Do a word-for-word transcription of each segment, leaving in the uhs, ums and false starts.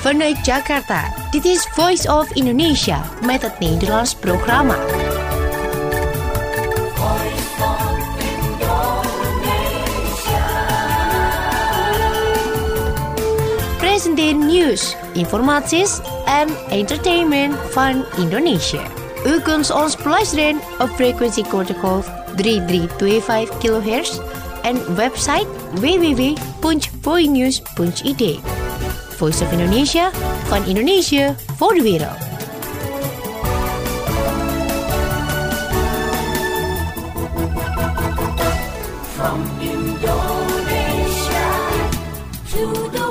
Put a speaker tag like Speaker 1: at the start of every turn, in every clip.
Speaker 1: Vanuit Jakarta, dit is Voice of Indonesia met het Nederlands programma. Presenteer nieuws, informaties en entertainment van Indonesia. U kunt ons beluisteren op frequentie kortegolf drie drie twee vijf kilohertz en website w w w punt voinews punt i d. Voice of Indonesia, van Indonesië voor de wereld.
Speaker 2: From Indonesia to the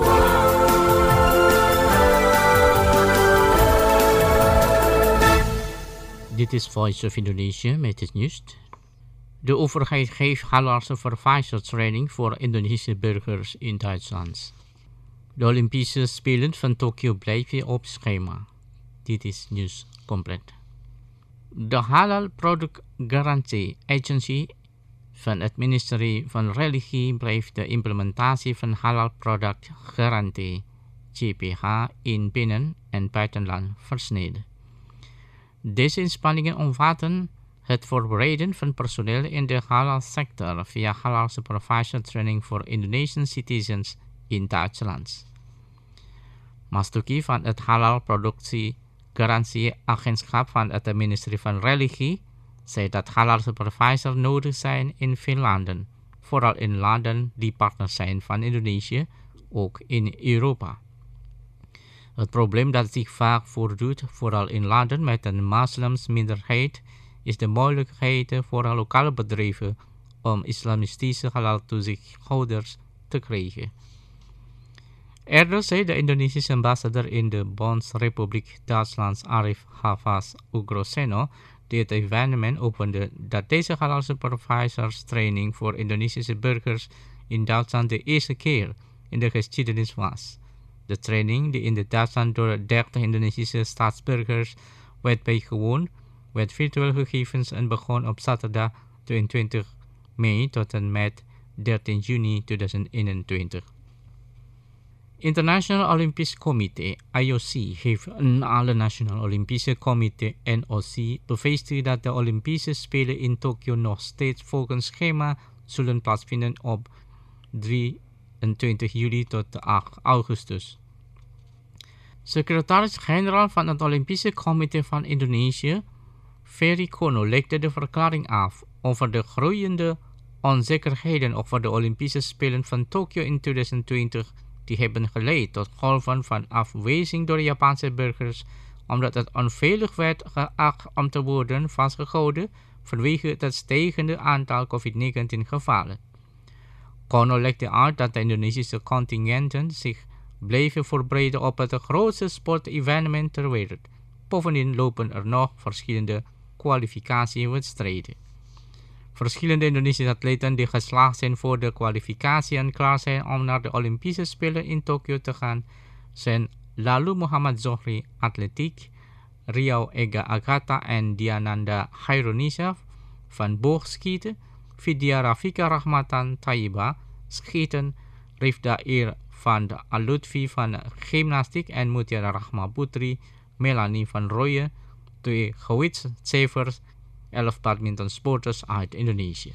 Speaker 2: world.
Speaker 3: Dit is Voice of Indonesia met het nieuws. De overheid geeft halal supervisortraining voor Indonesische burgers in Duitsland. De Olympische Spelen van Tokio blijven op schema. Dit is nieuws compleet. De Halal Product Guarantee Agency van het ministerie van Religie blijft de implementatie van Halal Product Guarantee G P H in binnen- en buitenland versneden. Deze inspanningen omvatten het voorbereiden van personeel in de halal sector via halal supervisor training voor Indonesian citizens in Duitsland. Mastuki van het Halal Productie Garantie Agentschap van het ministerie van Religie zei dat halal supervisor nodig zijn in veel landen, vooral in landen die partners zijn van Indonesië, ook in Europa. Het probleem dat zich vaak voordoet, vooral in landen met een moslimsminderheid, is de mogelijkheid voor lokale bedrijven om islamistische halal toezichthouders te krijgen. Eerder zei de Indonesische ambassadeur in de Bondsrepubliek Duitsland Arif Hafaz Ugroseno, die het evenement opende, dat deze halal supervisors training voor Indonesische burgers in Duitsland de eerste keer in de geschiedenis was. De training, die in de Duitsland door dertig Indonesische staatsburgers werd bijgewoond, werd virtueel gegeven en begon op zaterdag tweeëntwintig mei tot en met dertien juni tweeduizend eenentwintig. International Olympisch Comité I O C heeft aan alle Nationaal Olympische Comité N O C bevestigd dat de Olympische Spelen in Tokio nog steeds volgens schema zullen plaatsvinden op drieëntwintig juli tot acht augustus. Secretaris-generaal van het Olympische Comité van Indonesië, Ferry Kono, legde de verklaring af over de groeiende onzekerheden over de Olympische Spelen van Tokio in tweeduizend twintig, die hebben geleid tot golven van afwijzing door Japanse burgers, omdat het onveilig werd geacht om te worden vastgehouden vanwege het stijgende aantal covid negentien gevallen. Kono legde uit dat de Indonesische contingenten zich blijven voorbereiden op het grootste sportevenement ter wereld. Bovendien lopen er nog verschillende kwalificatiewedstrijden. Verschillende Indonesische atleten die geslaagd zijn voor de kwalificatie en klaar zijn om naar de Olympische Spelen in Tokio te gaan, zijn Lalu Muhammad Zohri atletiek, Riau Ega Agatha en Diananda Hairunisa van boogschieten, Vidya Rafika Rahmatan Taiba schieten, Rifda Ir van de Alutfi van gymnastiek en Mutiara Rahma Putri, Melanie van Rooyen, twee gewichtscijfers, elf badmintonsporters uit Indonesië.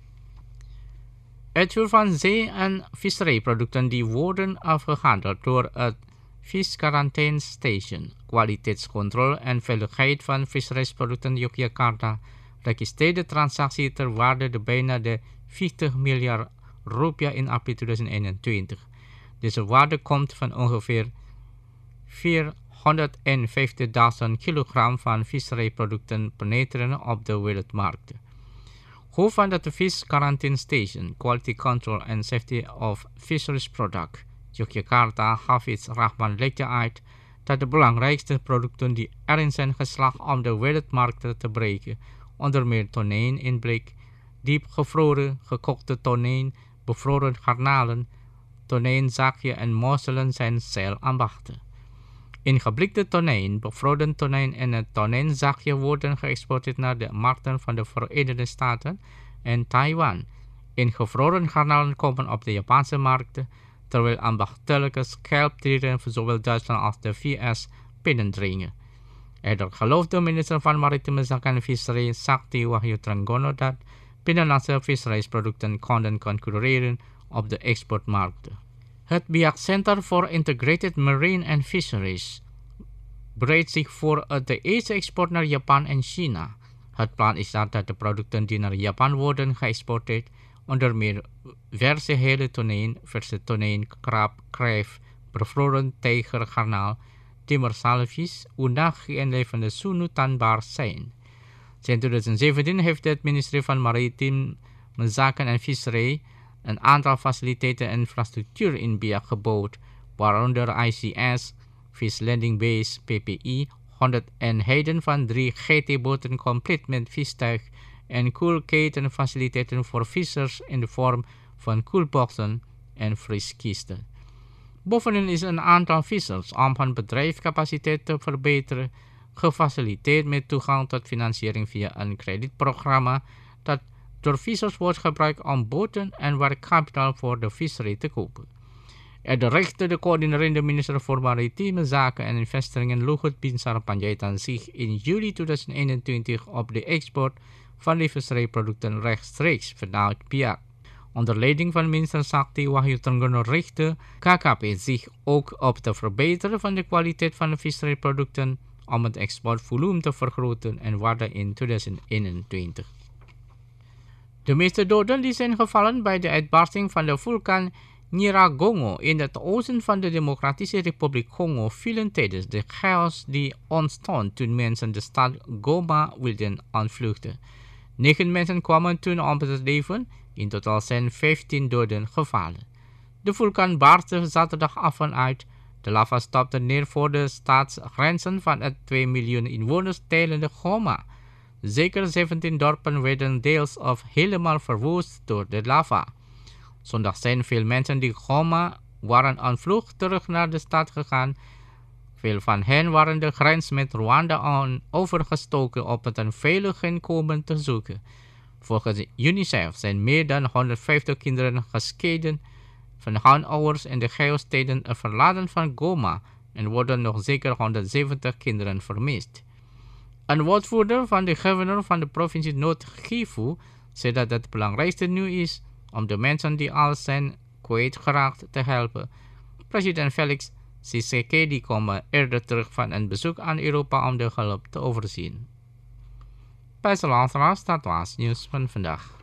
Speaker 3: Uitvoer van zee- en visserijproducten die worden afgehandeld door het Visquarantain Station, kwaliteitscontrole en veiligheid van visserijsproducten Yogyakarta, registreerde de transactie ter waarde de bijna de veertig miljard rupiah in april tweeduizend eenentwintig. Deze waarde komt van ongeveer vierhonderdvijftigduizend kilogram van visserijproducten penetreren op de wereldmarkt. Hoofd van de Fish Quarantine Station, Quality Control and Safety of Fisheries Product, Yogyakarta, Hafiz Rahman legde uit dat de belangrijkste producten die erin zijn geslaagd om de wereldmarkt te bereiken, onder meer tonijn in blik, diepgevroren, gekookte tonijn, bevroren garnalen, tonijnzakje en mosselen zijn zeilambachten. In geblikte tonijn, bevroren tonijn en het tonijnzakje worden geëxporteerd naar de markten van de Verenigde Staten en Taiwan. In gevroren garnalen komen op de Japanse markt terwijl ambachtelijke schelpdieren voor zowel Duitsland als de V S binnendringen. Eerder geloofde minister van Maritieme Zaken en Visserij Sakti Wahyu Trenggono dat binnenlandse visserijsproducten konden concurreren op de exportmarkten. Het B I A C Center for Integrated Marine and Fisheries bereidt zich voor de eerste export naar Japan en China. Het plan is dat de producten die naar Japan worden geëxporteerd onder meer verse hele tonijn, verse tonijn, krab, krijf, bevroren tijger, garnaal, timmersalvies, unagi en levende sunu tandbaar zijn. Sinds twintig zeventien heeft het ministerie van Maritiem Zaken en Visserij een aantal faciliteiten en infrastructuur in Biak gebouwd, waaronder I C S, Fish Landing Base, P P I, honderd eenheden van drie G T-boten compleet met vistuig en koelketenfaciliteiten voor vissers in de vorm van koelboxen en vrieskisten. Bovendien is een aantal vissers om hun bedrijfscapaciteit te verbeteren gefaciliteerd met toegang tot financiering via een kredietprogramma dat door vissers wordt gebruikt om boten en werkkapitaal voor de visserij te kopen. Er richtte de coördinerende minister voor Maritieme Zaken en Investeringen Luhut Binsar Panjaitan zich in juli tweeduizend eenentwintig op de export van de visserijproducten rechtstreeks vanuit B I A C. Onder leiding van minister Sakti Wahyu Trenggono richtte K K P zich ook op het verbeteren van de kwaliteit van de visserijproducten om het exportvolume te vergroten en waarde in tweeduizend eenentwintig. De meeste doden die zijn gevallen bij de uitbarsting van de vulkaan Nyiragongo in het oosten van de Democratische Republiek Congo vielen tijdens de chaos die ontstond toen mensen de stad Goma wilden ontvluchten. Negen mensen kwamen toen om het leven, in totaal zijn vijftien doden gevallen. De vulkaan barstte zaterdagavond uit. De lava stapte neer voor de staatsgrenzen van het twee miljoen inwoners telende Goma. Zeker zeventien dorpen werden deels of helemaal verwoest door de lava. Zondag zijn veel mensen die Goma waren aan vlucht terug naar de stad gegaan. Veel van hen waren de grens met Rwanda aan overgestoken op het een veilig inkomen te zoeken. Volgens UNICEF zijn meer dan honderdvijftig kinderen gescheiden van hun ouders in de chaostijden verlaten van Goma en worden nog zeker honderdzeventig kinderen vermist. Een woordvoerder van de gouverneur van de provincie Noord-Kivu zei dat het belangrijkste nu is om de mensen die al zijn kwijtgeraakt te helpen. President Felix Tshisekedi kwam eerder terug van een bezoek aan Europa om de hulp te overzien. Beste luisteraars, dat was het nieuws van vandaag.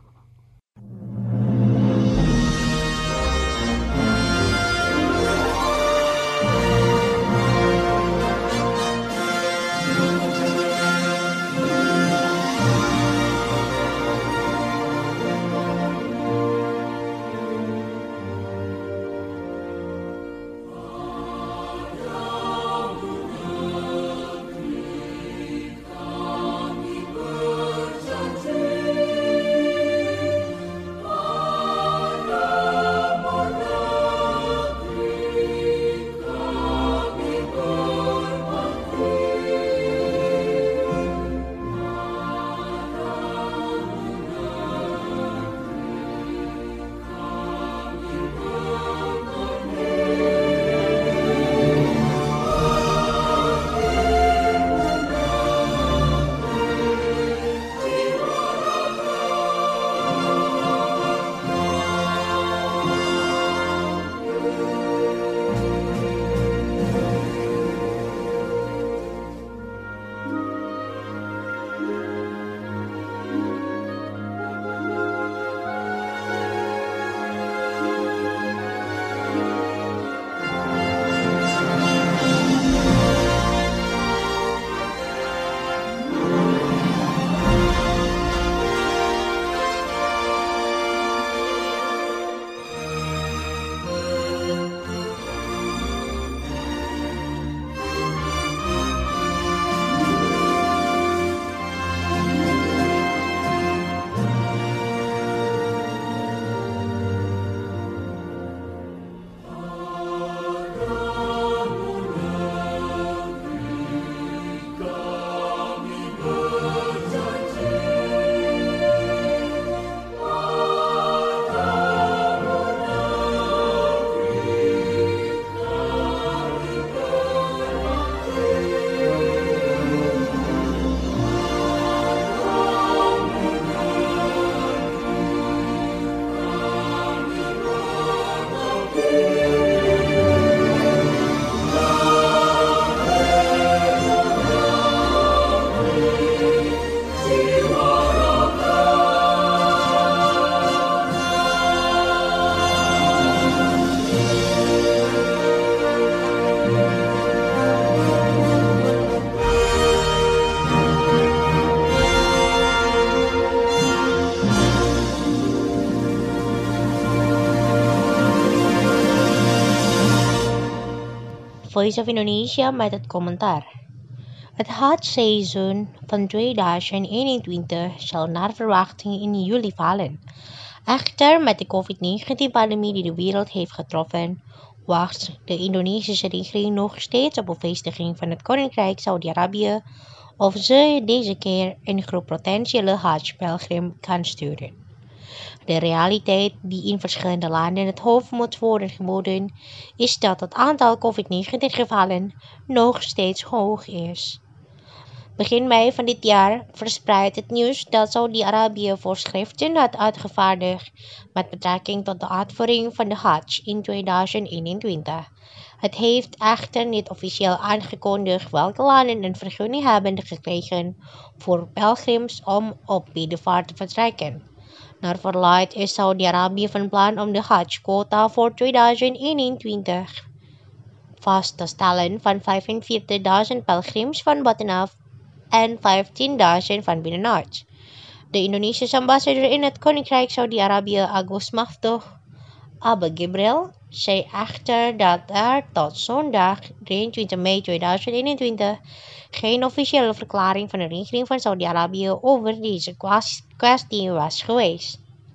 Speaker 1: Voice of Indonesia met het commentaar. Het hajj-seizoen van tweeduizend eenentwintig zal naar verwachting in juli vallen. Echter, met de covid negentien-pandemie die de wereld heeft getroffen, wacht de Indonesische regering nog steeds op bevestiging van het Koninkrijk Saudi-Arabië of ze deze keer een groep potentiële hajj-pelgrim kan sturen. De realiteit die in verschillende landen het hoofd moet worden geboden, is dat het aantal covid negentien gevallen nog steeds hoog is. Begin mei van dit jaar verspreidt het nieuws dat Saudi-Arabië voorschriften had uitgevaardigd met betrekking tot de uitvoering van de Hajj in tweeduizend eenentwintig. Het heeft echter niet officieel aangekondigd welke landen een vergunning hebben gekregen voor pelgrims om op bedevaart te vertrekken. Naar verluidt is Saudi-Arabië van plan om de Hajj-quota voor tweeduizend eenentwintig vast te stellen van vijfenveertigduizend pelgrims van buitenaf en vijftienduizend van binnenuit. De Indonesische ambassadeur in het Koninkrijk Saudi-Arabië, Agus Maftuh Abu Gibril, zei echter dat er tot zondag drieëntwintig mei tweeduizend eenentwintig geen officiële verklaring van de regering van Saudi-Arabië over deze kwestie was geweest.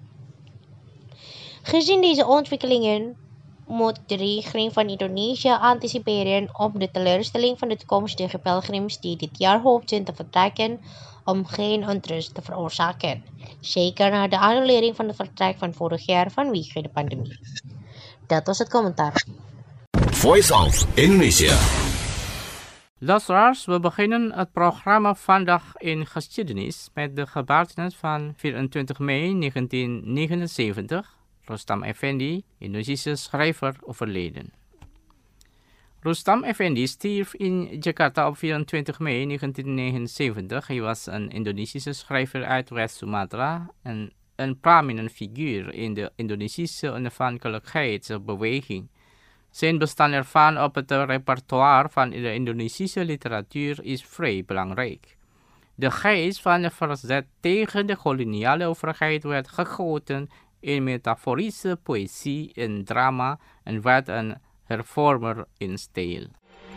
Speaker 1: Gezien deze ontwikkelingen moet de regering van Indonesië anticiperen op de teleurstelling van de toekomstige pelgrims die dit jaar hoopten te vertrekken om geen onrust te veroorzaken, zeker na de annulering van het vertrek van vorig jaar vanwege de pandemie. Dat was het commentaar.
Speaker 2: Voice of Indonesia.
Speaker 3: Luisteraars, we beginnen het programma vandaag in geschiedenis met de gebeurtenis van vierentwintig mei negentien negenenzeventig. Rustam Effendi, Indonesische schrijver, overleden. Rustam Effendi stierf in Jakarta op vierentwintig mei negentien negenenzeventig. Hij was een Indonesische schrijver uit West-Sumatra en een prominent figuur in de Indonesische onafhankelijkheidsbeweging. Zijn bestaan ervan op het repertoire van de Indonesische literatuur is vrij belangrijk. De geest van het verzet tegen de koloniale overheid werd gegoten in metaforische poëzie en drama en werd een hervormer in stijl.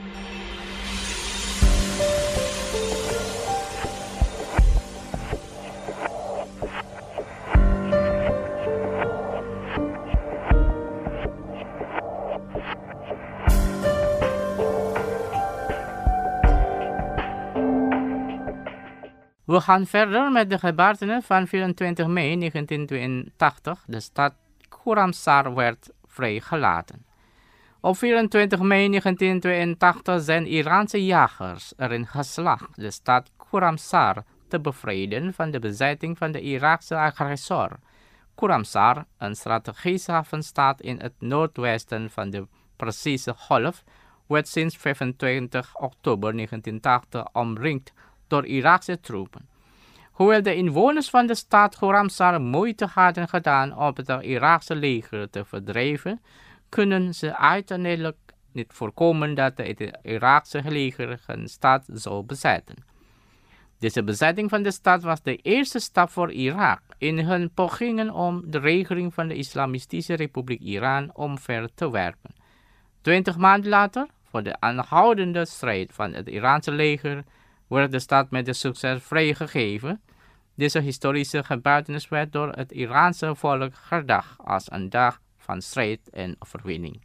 Speaker 3: We gaan verder met de gebeurtenis van vierentwintig mei negentien tweeëntachtig. De stad Khurramsar werd vrijgelaten. Op vierentwintig mei negentien tweeëntachtig zijn Iraanse jagers erin geslaagd de stad Khurramsar te bevrijden van de bezetting van de Iraakse agressor. Khurramsar, een strategische havenstad in het noordwesten van de Perzische Golf, werd sinds vijfentwintig oktober negentien tachtig omringd door Iraakse troepen. Hoewel de inwoners van de stad Khurramsar moeite hadden gedaan om het Iraakse leger te verdrijven, kunnen ze uiteindelijk niet voorkomen dat het Iraakse leger een stad zou bezetten. Deze bezetting van de stad was de eerste stap voor Irak in hun pogingen om de regering van de Islamitische Republiek Iran omver te werpen. Twintig maanden later, voor de aanhoudende strijd van het Iraanse leger, werd de stad met de succes vrijgegeven. Deze historische gebeurtenis werd door het Iraanse volk herdacht als een dag van strijd en overwinning.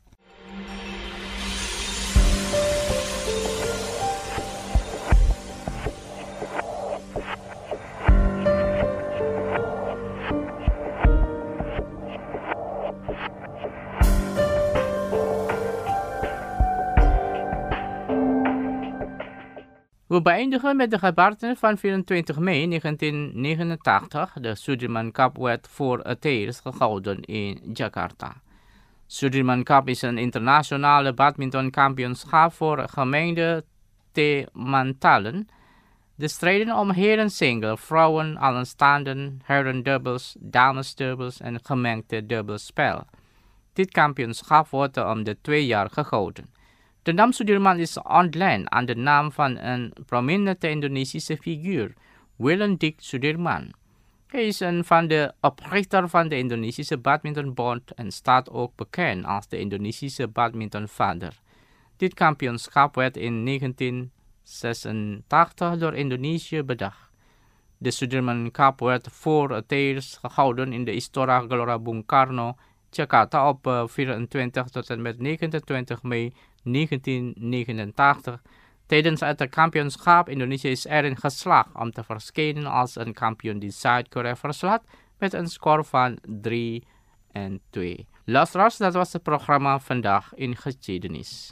Speaker 3: We beëindigen met de gebeurtenis van vierentwintig mei negentien negenentachtig. De Sudirman Cup werd voor het eerst gehouden in Jakarta. Sudirman Cup is een internationale badmintonkampioenschap voor gemengde T-mantalen. De strijden om heren-single, vrouwen, alleenstaanden, heren-dubbels, dames-dubbels en gemengde dubbelspel. Dit kampioenschap wordt om de twee jaar gehouden. De naam Sudirman is ontleend aan de naam van een prominente Indonesische figuur, Willem Dick Sudirman. Hij is een van de oprichters van de Indonesische Badmintonbond en staat ook bekend als de Indonesische badmintonvader. Dit kampioenschap werd in negentien zesentachtig door Indonesië bedacht. De Sudirman Cup werd voor het eerst gehouden in de Istora Gelora Bung Karno, Jakarta op vierentwintig tot en met negenentwintig mei negentien negenentachtig. Tijdens het kampioenschap Indonesië is erin geslaagd om te verschijnen als een kampioen die Zuid-Korea verslaat met een score van drie en twee. Luisteraars, dat was het programma Vandaag in Geschiedenis.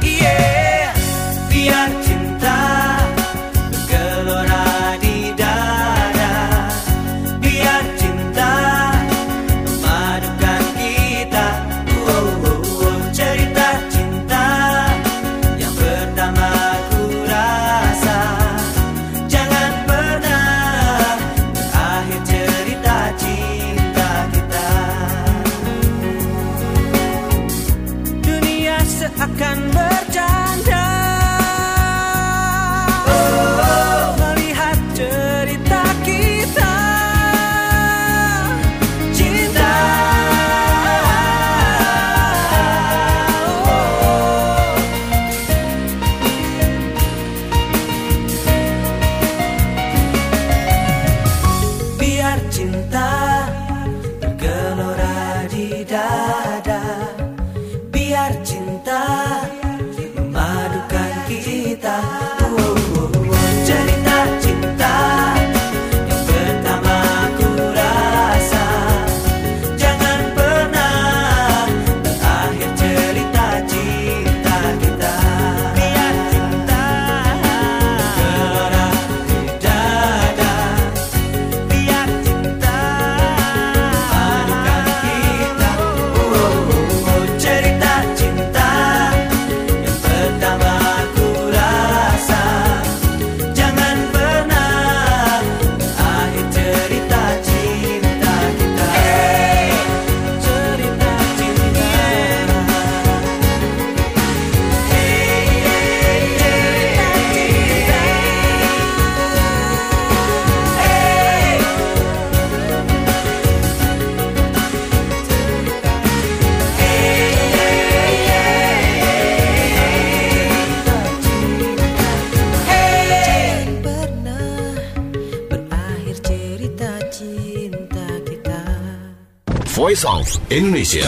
Speaker 4: Biar cinta bergelora di dalam
Speaker 2: Voice of Indonesia.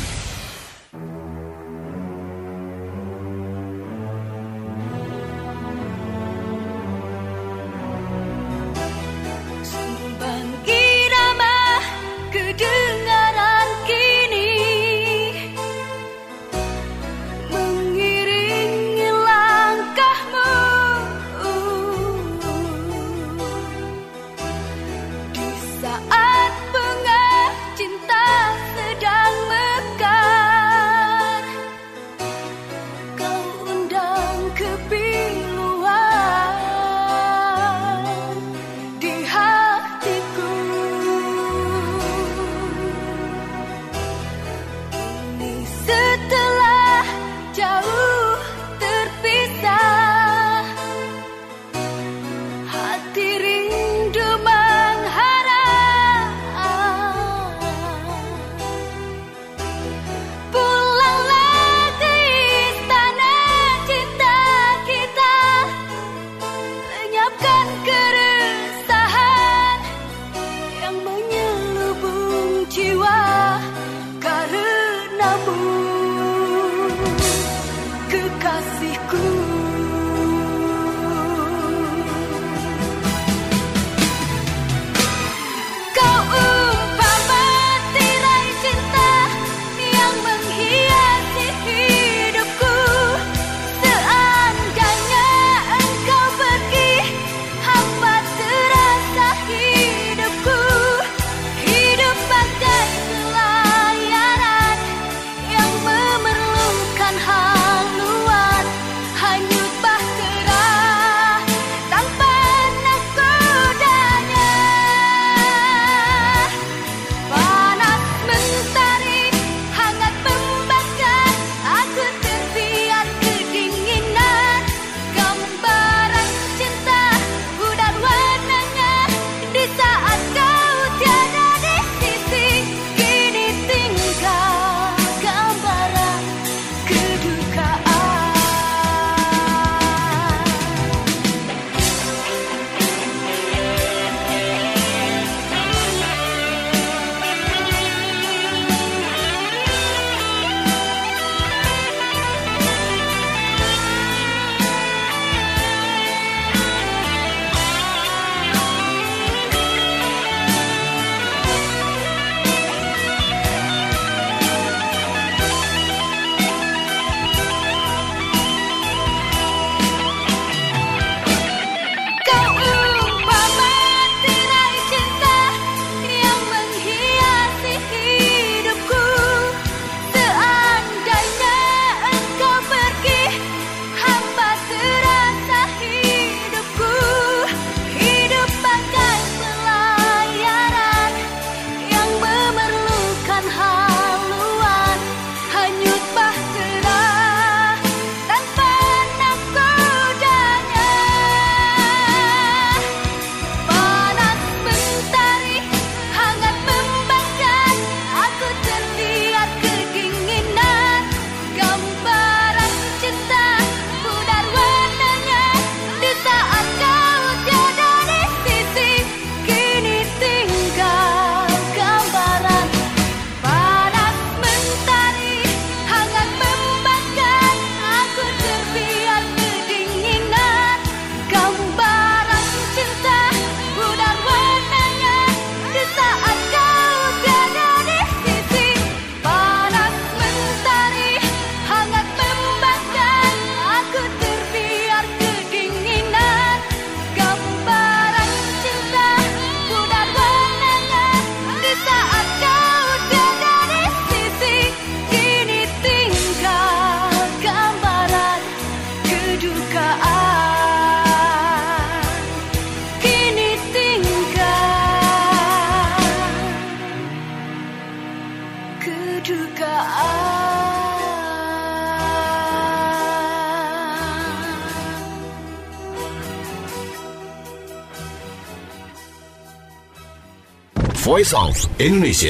Speaker 2: Voice of Indonesia.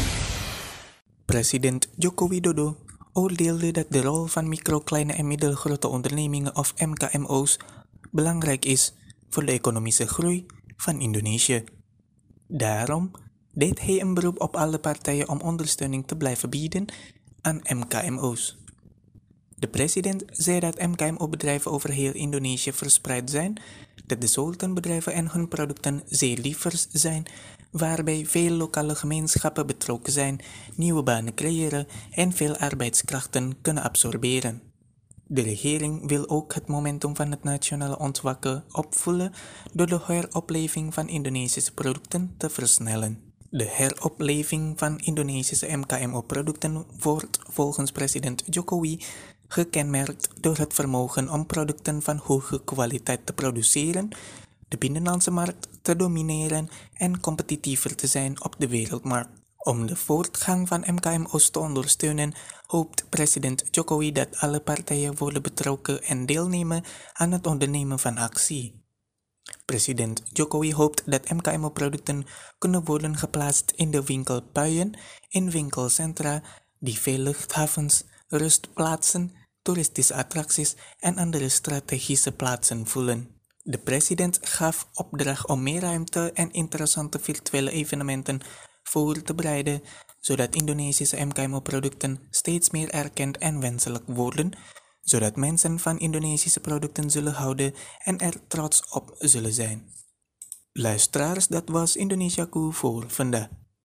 Speaker 4: President Joko Widodo oordeelde dat de rol van micro, kleine en middelgrote ondernemingen of M K M O's belangrijk is voor de economische groei van Indonesië. Daarom deed hij een beroep op alle partijen om ondersteuning te blijven bieden aan M K M O's. De president zei dat M K M O-bedrijven over heel Indonesië verspreid zijn, dat de sultanbedrijven en hun producten zeer divers zijn, waarbij veel lokale gemeenschappen betrokken zijn, nieuwe banen creëren en veel arbeidskrachten kunnen absorberen. De regering wil ook het momentum van het nationale ontwaken opvoeden door de heropleving van Indonesische producten te versnellen. De heropleving van Indonesische M K M O-producten wordt volgens president Jokowi gekenmerkt door het vermogen om producten van hoge kwaliteit te produceren, de binnenlandse markt te domineren en competitiever te zijn op de wereldmarkt. Om de voortgang van M K M O's te ondersteunen, hoopt president Jokowi dat alle partijen worden betrokken en deelnemen aan het ondernemen van actie. President Jokowi hoopt dat M K M O-producten kunnen worden geplaatst in de winkelpuien, in winkelcentra, die veel luchthavens, rustplaatsen, toeristische attracties en andere strategische plaatsen vullen. De president gaf opdracht om meer ruimte en interessante virtuele evenementen voor te bereiden, zodat Indonesische M K M O-producten steeds meer erkend en wenselijk worden, zodat mensen van Indonesische producten zullen houden en er trots op zullen zijn. Luisteraars, dat was Indonesiaku voor vandaag.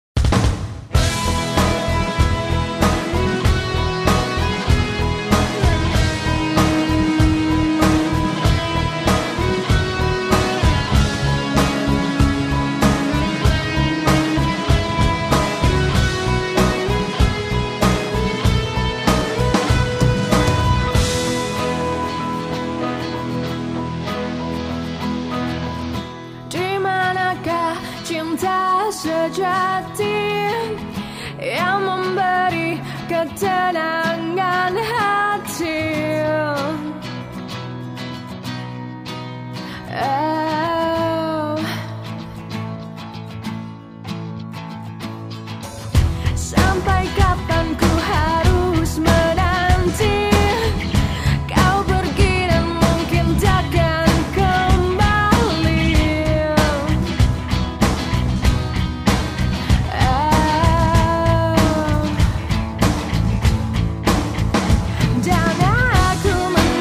Speaker 5: Sejati yang memberi ketenangan hati. Oh. Sampai kapan ku harus menanti kau pergi dan mungkin takkan kembali. Dan aku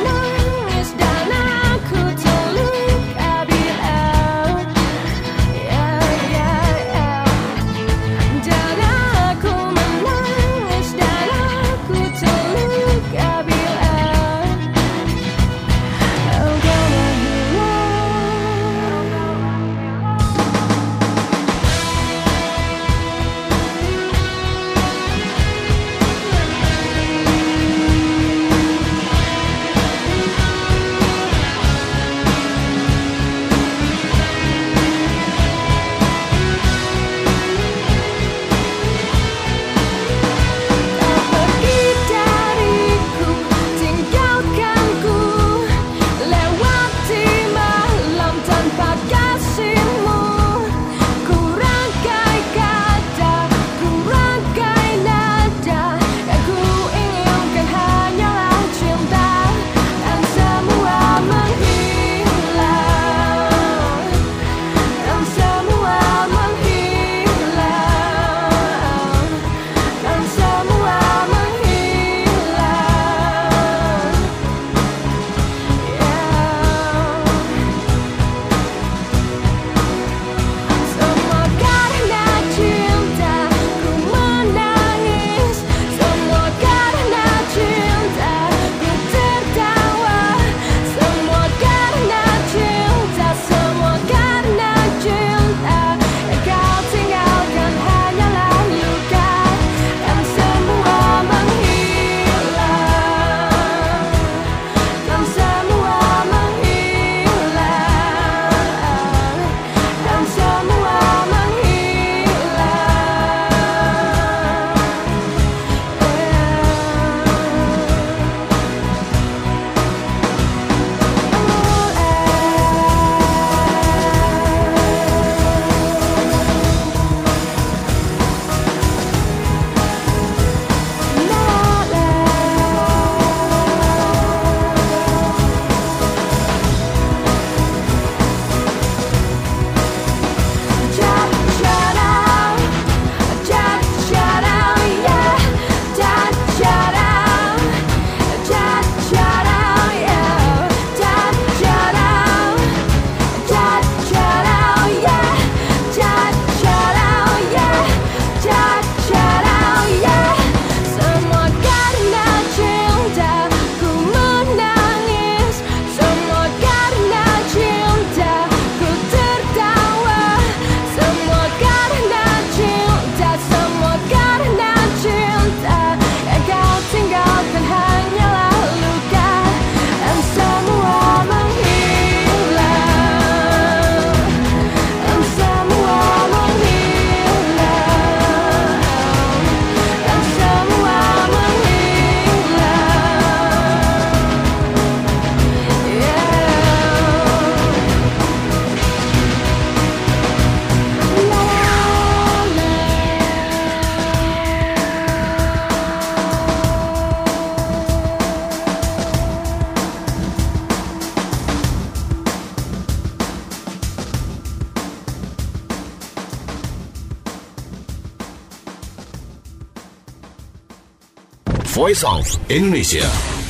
Speaker 2: Voice of Indonesia.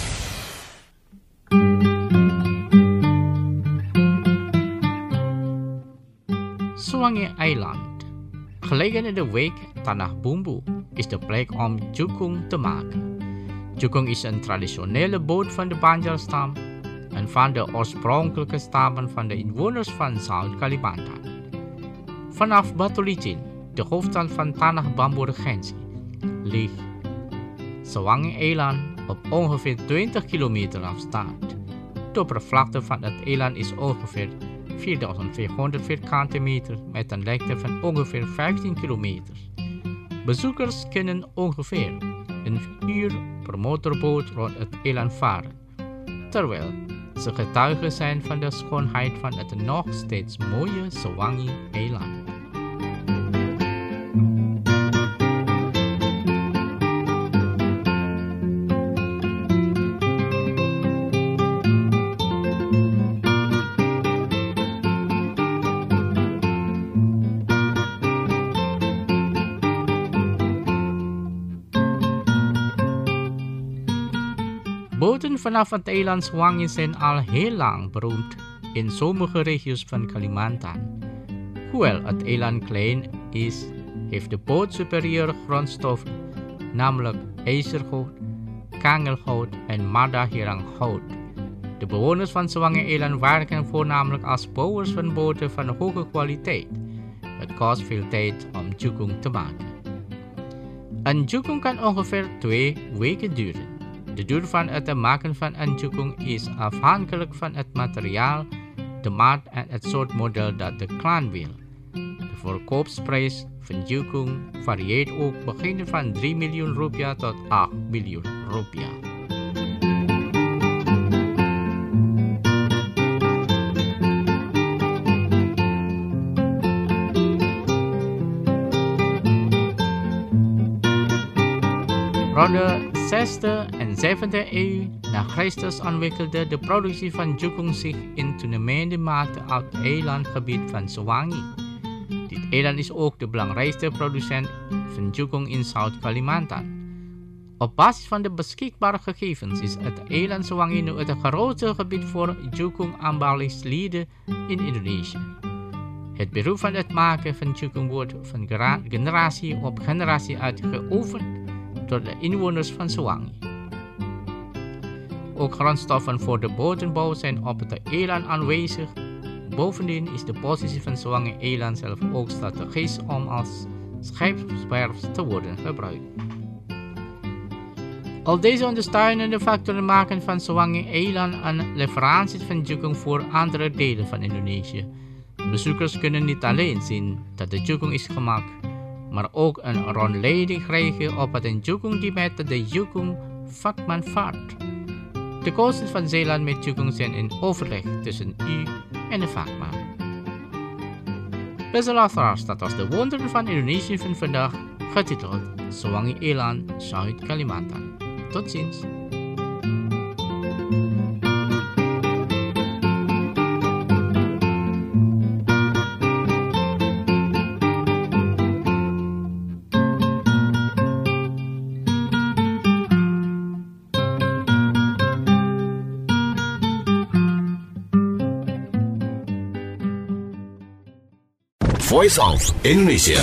Speaker 3: Sewangi Eiland, gelegen in de wijk Tanah Bumbu, is de plek om jukung te maken. Jukung is een traditionele boot van de Banjar-stam en van de oorspronkelijke stammen van de inwoners van Zuid-Kalimantan. Vanaf Batu Licin, de hoofdstad van Tanah Bambu-regentie, ligt Sewangi Eiland op ongeveer twintig kilometer afstand. De oppervlakte van het eiland is ongeveer vierduizend vierhonderd vierkante meter met een lengte van ongeveer vijftien kilometer. Bezoekers kunnen ongeveer een uur per motorboot rond het eiland varen, terwijl ze getuigen zijn van de schoonheid van het nog steeds mooie Sewangi Eiland. Boten vanaf het eiland Sewangi zijn al heel lang beroemd in sommige regio's van Kalimantan. Hoewel het eiland klein is, heeft de boot superieure grondstoffen, namelijk ijzerhout, kangelhout en madahiranghout. De bewoners van Sewangi-eiland werken voornamelijk als bouwers van boten van hoge kwaliteit. Het kost veel tijd om jukung te maken. Een jukung kan ongeveer twee weken duren. De duur van het maken van een jukung is afhankelijk van het materiaal, de maat en het soort model dat de klant wil. De verkoopsprijs van jukung varieert ook beginnend van drie miljoen rupiah tot acht miljoen rupiah. Rond de zesde en zevende eeuw na Christus ontwikkelde de productie van jukung zich in toenemende mate op het eilandgebied van Sewangi. Dit eiland is ook de belangrijkste producent van jukung in Zuid-Kalimantan. Op basis van de beschikbare gegevens is het eiland Sewangi nu het grootste gebied voor jukung-ambalingslieden in Indonesië. Het beroep van het maken van jukung wordt van generatie op generatie uitgeoefend door de inwoners van Sewangi. Ook grondstoffen voor de botenbouw zijn op het eiland aanwezig. Bovendien is de positie van Sewangi-eiland zelf ook strategisch om als scheepswerf te worden gebruikt. Al deze ondersteunende factoren maken van Sewangi-eiland een leverancier van jukung voor andere delen van Indonesië. Bezoekers kunnen niet alleen zien dat de jukung is gemaakt, maar ook een rondleiding krijgen op het jukung die met de jukung vakman vaart. De kosten van Zeeland met jukung zijn in overleg tussen u en de vakman. Beste luisteraars, dat was de wonderen van Indonesië van vandaag, getiteld Sewangi-eiland, Zuid-Kalimantan. Tot ziens.
Speaker 2: Voice of Indonesia.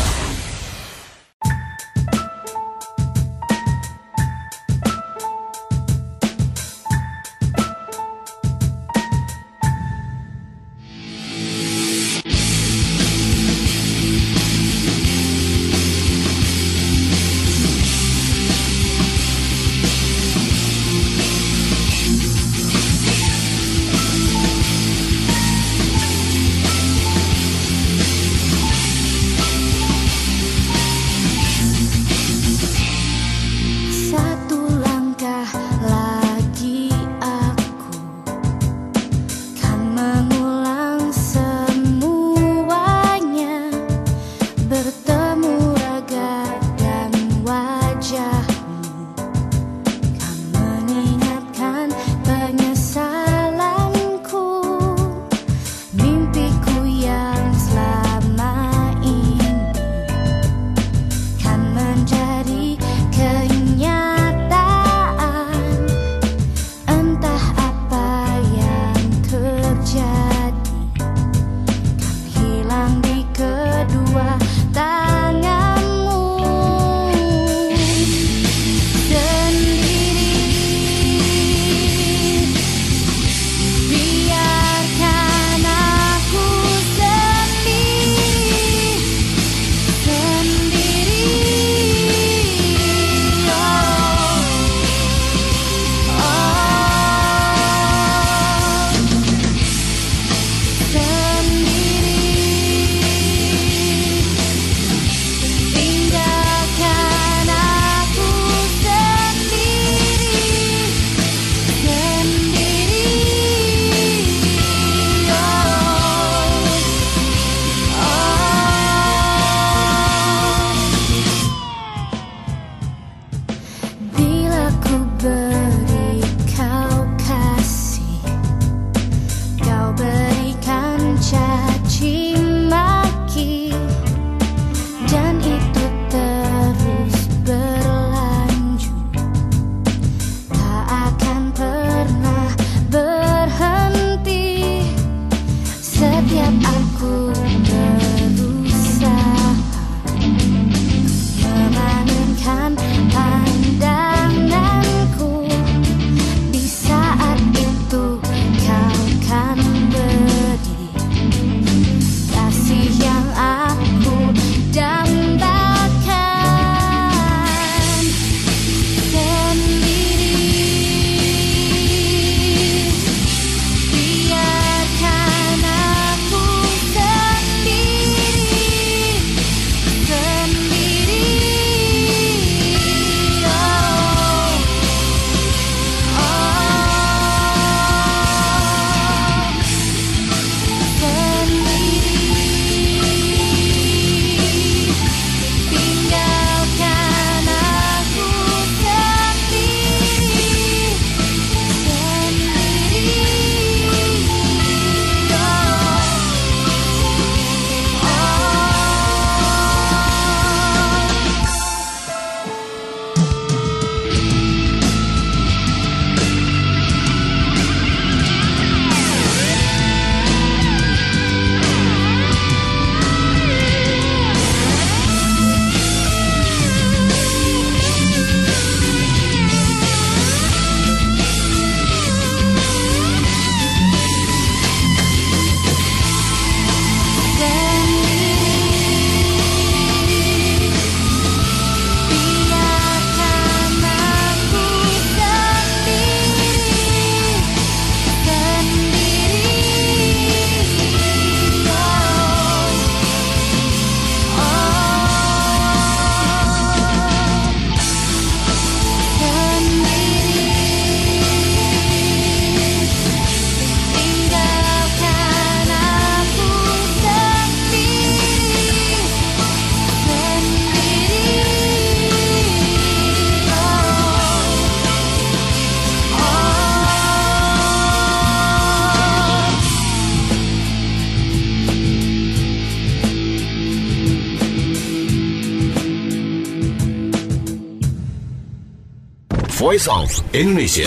Speaker 2: Voice of Indonesia.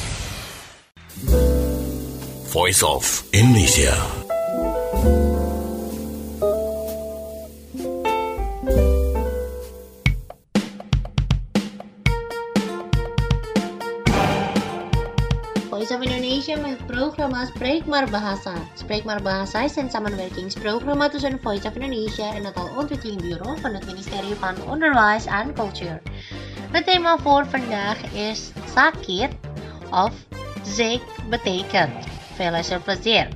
Speaker 2: Voice of Indonesia.
Speaker 1: Voice of Indonesia met programma Spreek maar Bahasa. Spreek maar Bahasa is een samenwerkingsprogramma tussen Voice of Indonesia en het Ontwikkelingbureau van het ministerie van Onderwijs en Cultuur. Het thema voor vandaag is sakit of ziek betekent. Veel luisterplezier.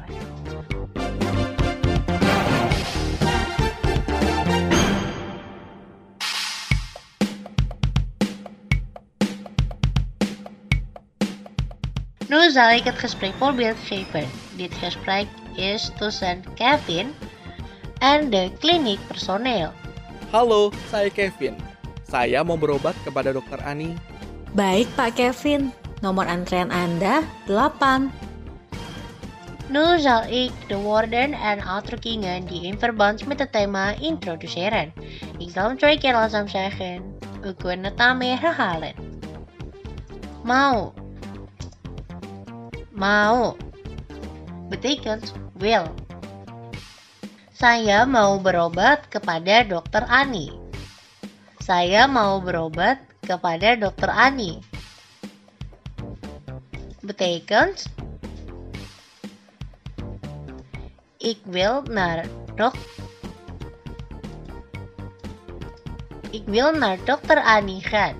Speaker 1: Nu zal ik het gesprekvoorbeeld geven. Dit gesprek is tussen Kevin en de klinikpersoneel.
Speaker 6: Halo, saya Kevin. Saya mau berobat kepada dokter Ani.
Speaker 7: Baik Pak Kevin, nomor antrean Anda delapan.
Speaker 1: Nu zal ik de woorden en uitdrukkingen die in verband met het thema introduceren. Ik zal hem twee keer langzaam zeggen. U kunt het daarmee herhalen. Mau. Mau betekent wil. Saya mau berobat kepada dokter Ani. Saya mau berobat kepada dokter Ani. Betekent ik wil naar dok Ik wil naar dokter Ani gaan.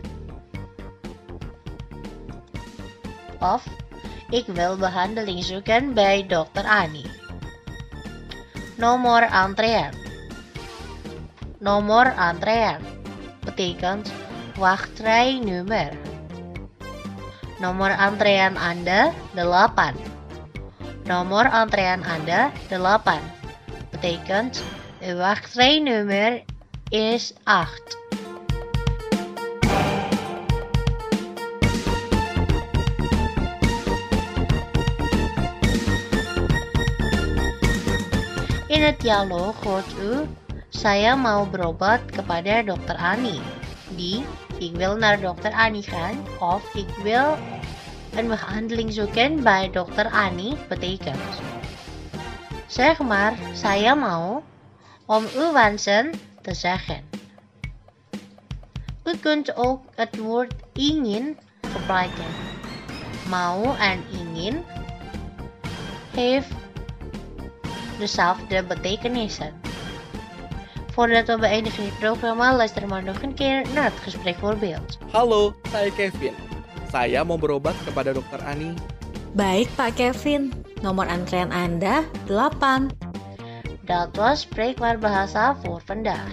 Speaker 1: Of ik wil behandeling zoeken bij dokter Ani. Nomor antrean. Nomor antrean betekent wachtrijnummer. Nomor antrean Anda delapan. Nomor antrean Anda delapan betekent uw wachtrijnummer is acht. In het dialoog hoort u, saya mau berobat kepada dokter Ani. Die, ik wil naar dokter Ani gaan. Of ik wil een behandeling zoeken bij dokter Ani betekent. Zeg maar, saya mau, om uw wensen te zeggen. U kunt ook het woord ingin gebruiken. Mau en ingin heeft dezelfde betekenissen. Voordat we beëindigen dit programma, luister maar nog een keer naar het gesprekvoorbeeld.
Speaker 6: Halo, saya Kevin. Saya mau berobat kepada dokter Ani.
Speaker 7: Baik Pak Kevin, nomor antrean Anda delapan.
Speaker 1: Dat was Spreek maar Bahasa voor vandaag.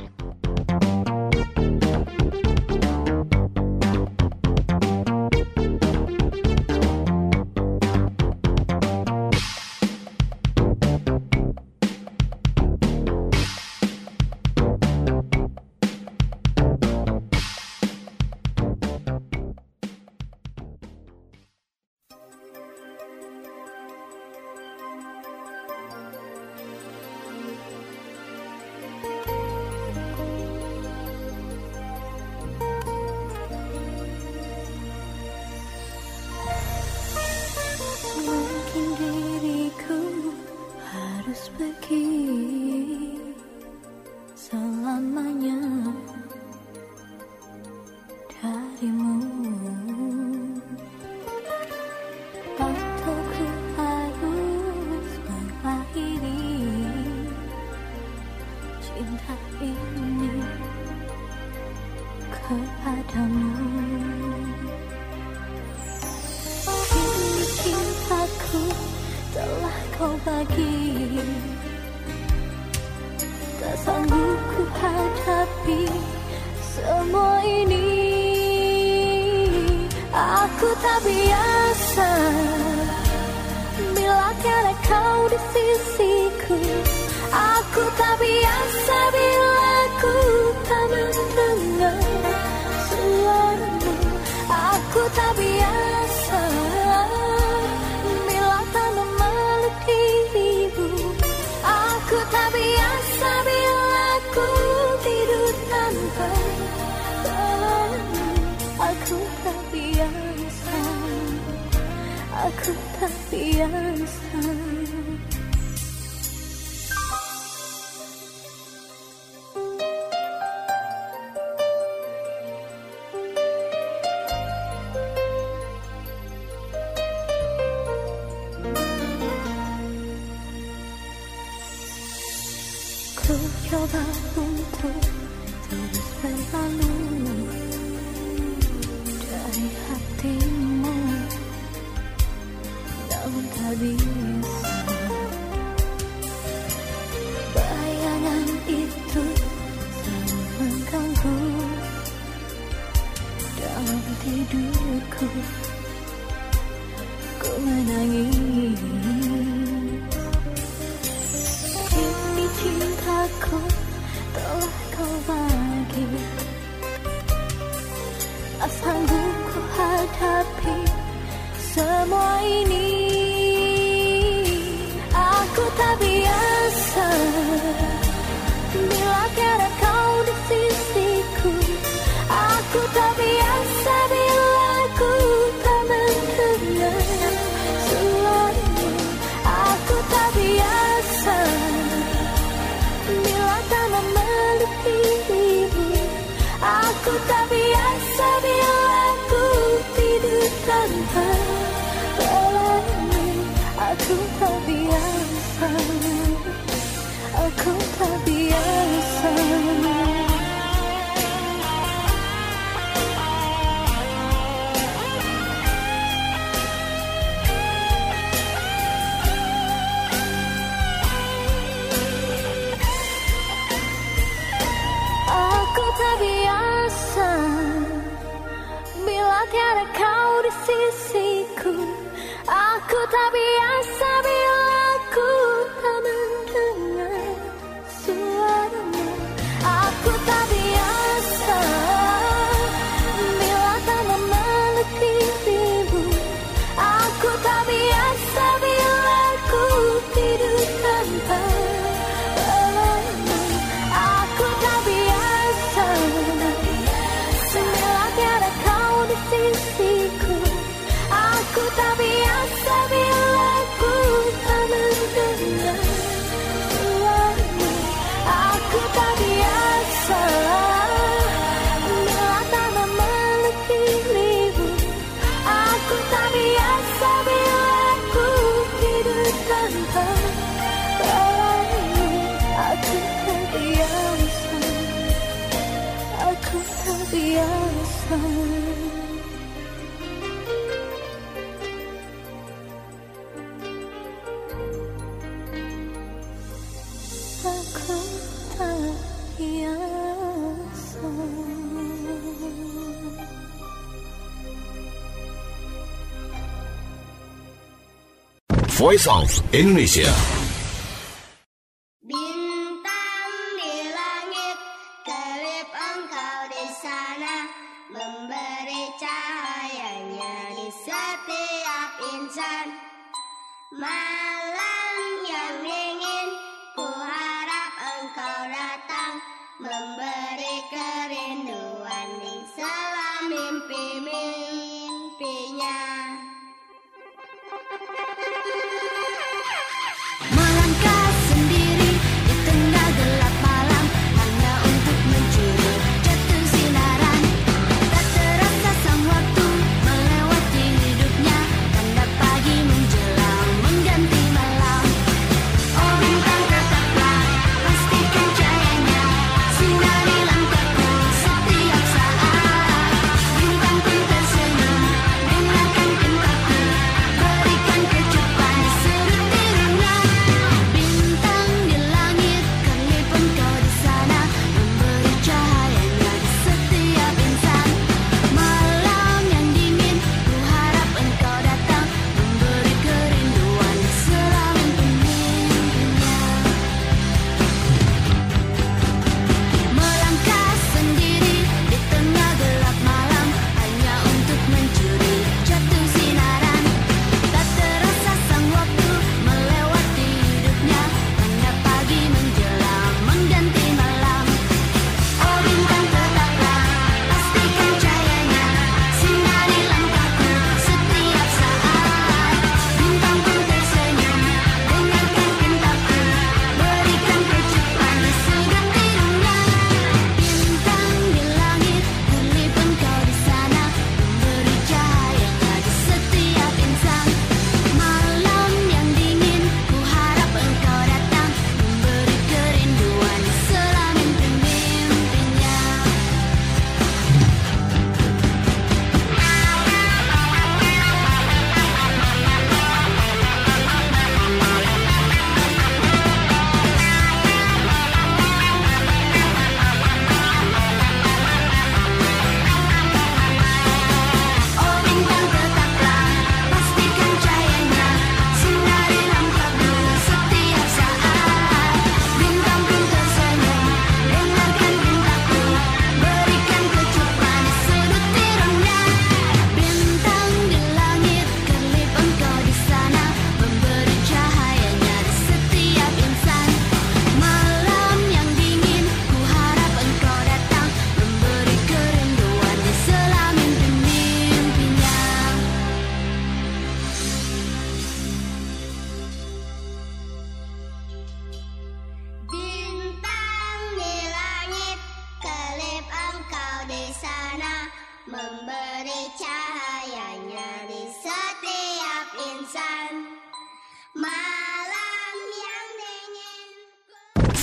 Speaker 5: Mungkin diriku harus pergi selamanya darimu, atau ku harus mengakhiri cinta ini kepadamu. Kini cintaku telah kau bagi, tak sanggup ku hadapi semua ini. Aku tak biasa bila tiada kau di sisiku. Aku tak biasa bila ku tak mendengar suaramu. Aku tak biasa bila tak memeluk dirimu. Aku tak biasa bila ku tidur tanpa kamu. Aku tak biasa. aku tak biasa. Ku coba untuk terus berlalu dari hatimu, namun tak bisa. Bayangan itu selalu mengganggu dalam tidurku. Ku menangis, kini cintaku telah kau bagi. Tak sanggup ku hadapi semua ini. Aku tak biasa bila tiada kau di sisiku. Aku tak biasa bila ku tak mendengar suaramu. Aku tak biasa bila tak memeluk dirimu. Aku tak biasa bila ku tidur tanpa pelamu. Aku tak biasa, aku tak biasa. Aku tak biasa bila tiada kau di sisiku. Aku tak biasa bila ku tak mendengar suaramu. Aku tak biasa bila tak memeluk dirimu. Aku tak biasa bila ku tidur tanpa pelamu. Aku tak biasa bila tiada kau di sisiku. Aku tak biasa bila ku tak mendengar suaramu. Aku tak biasa bila tak memeluk dirimu. Aku tak biasa bila ku tidur tanpa pelamu. Aku tak biasa, aku tak biasa. Aku tak biasa.
Speaker 2: Voice of Indonesia.
Speaker 8: Bintang di langit, kelip engkau di sana, memberi cahayanya di setiap insan. Malam yang dingin, ku harap engkau datang, memberi kerinduan di sela mimpi-mimpinya. Melangkah sendiri di tengah gelap malam, hanya untuk mencuri jatuh sinaran. Tak terasa sang waktu melewati hidupnya, tanda pagi menjelang mengganti malam. Oh bintang tetaplah, pastikan cahayanya sinari langkahku setiap saat. Bintang pun tersembunyi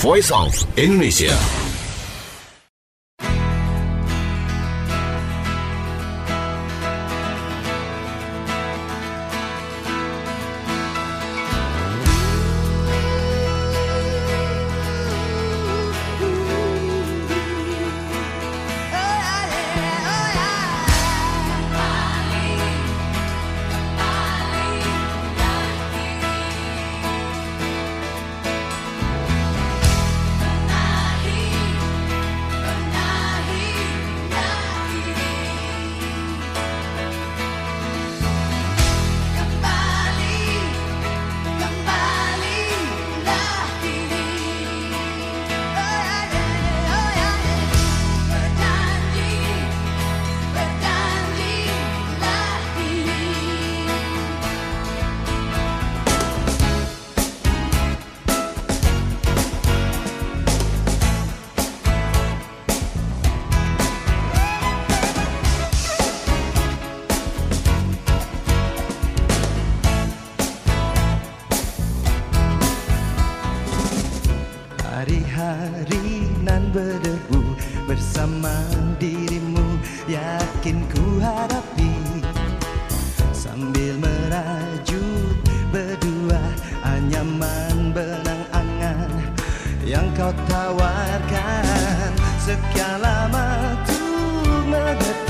Speaker 2: Voice of Indonesia.
Speaker 9: Hari-hari nan berdebu bersama dirimu, yakin ku hadapi sambil merajut berdua anyaman benang angan yang kau tawarkan. Sekian lama tuh mengerti